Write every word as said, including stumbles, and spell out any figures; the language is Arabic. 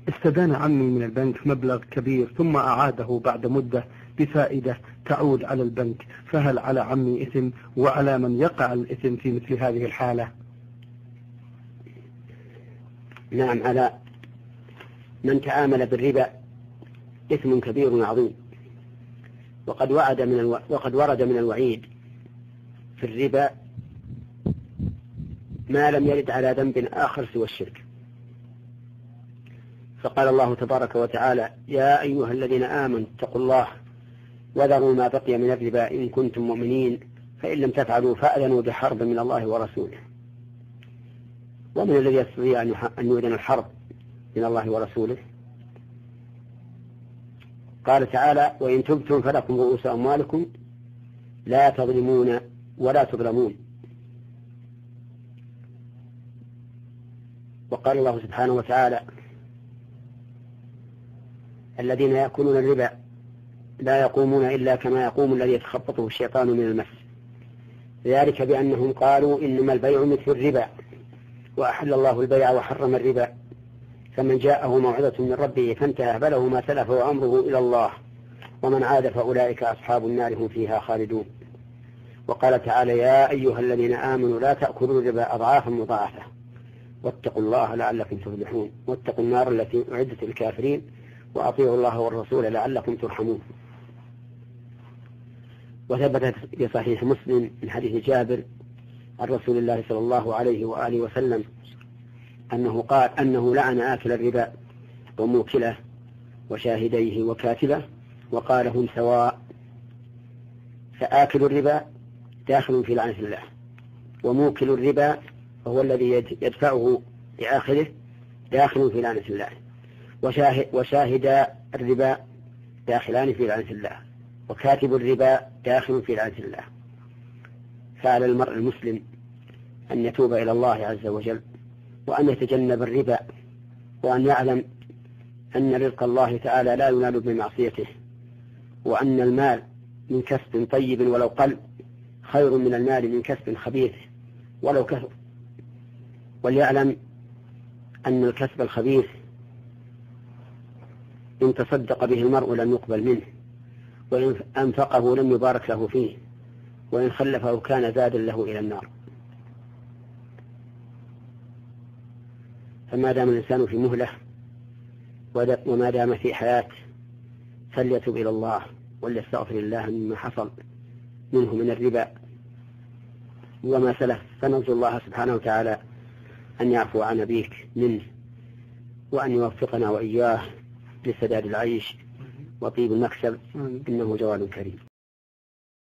استدان عمي من البنك مبلغ كبير ثم أعاده بعد مدة بفائدة تعود على البنك، فهل على عمي إثم وعلى من يقع الإثم في مثل هذه الحالة؟ نعم، على من تعامل بالربا إثم كبير عظيم، وقد وعد من الو... وقد ورد من الوعيد في الربا ما لم يرد على ذنب آخر سوى الشرك. فقال الله تبارك وتعالى: يا أيها الذين آمنوا اتقوا الله وذروا ما بقي من الربا إن كنتم مؤمنين فإن لم تفعلوا فأذنوا بحرب من الله ورسوله. ومن الذي يستطيع أن يؤذن الحرب من الله ورسوله؟ قال تعالى: وإن تبتم فلكم رؤوس أموالكم لا تظلمون ولا تظلمون. وقال الله سبحانه وتعالى: الذين يأكلون الربا لا يقومون إلا كما يقوم الذي يتخبطه الشيطان من المس، ذلك بأنهم قالوا إنما البيع مثل الربا وأحل الله البيع وحرم الربا، فمن جاءه موعظة من ربه فانتهى فله ما سلف وأمره إلى الله ومن عاد فأولئك أصحاب النار هم فيها خالدون. وقال تعالى: يا أيها الذين آمنوا لا تأكلوا الربا أضعافا مضاعفة واتقوا الله لعلكم تفلحون واتقوا النار التي أعدت للكافرين وأطيعوا الله والرسول لعلكم ترحمون. وثبت في صحيح مسلم من حديث جابر عن رسول الله صلى الله عليه وآله وسلم أنه قال أنه لعن آكل الربا وموكله وشاهديه وكاتبه وقال: هم سواء. فآكل الربا داخل في لعنة الله، وموكل الربا وهو الذي يدفعه لآخره داخل في لعنة الله، وشاهد الربا داخلان في لعنة الله، وكاتب الربا داخل في لعنة الله. فعلى المرء المسلم أن يتوب إلى الله عز وجل وأن يتجنب الربا، وأن يعلم أن رزق الله تعالى لا ينال بمعصيته، وأن المال من كسب طيب ولو قل خير من المال من كسب خبيث ولو كثر. وليعلم أن الكسب الخبيث إن تصدق به المرء لم يقبل منه، وإن أنفقه لم يبارك له فيه، وإن خلفه كان زادا له إلى النار. فما دام الإنسان في مهلة وما دام في حياة فليتب إلى الله وليستغفر الله مما حصل منه من الربا وما سلف، فنرجو الله سبحانه وتعالى أن يعفو عن أبيك منه، وأن يوفقنا وإياه لسداد العيش وطيب المكسب، إنه جواد كريم.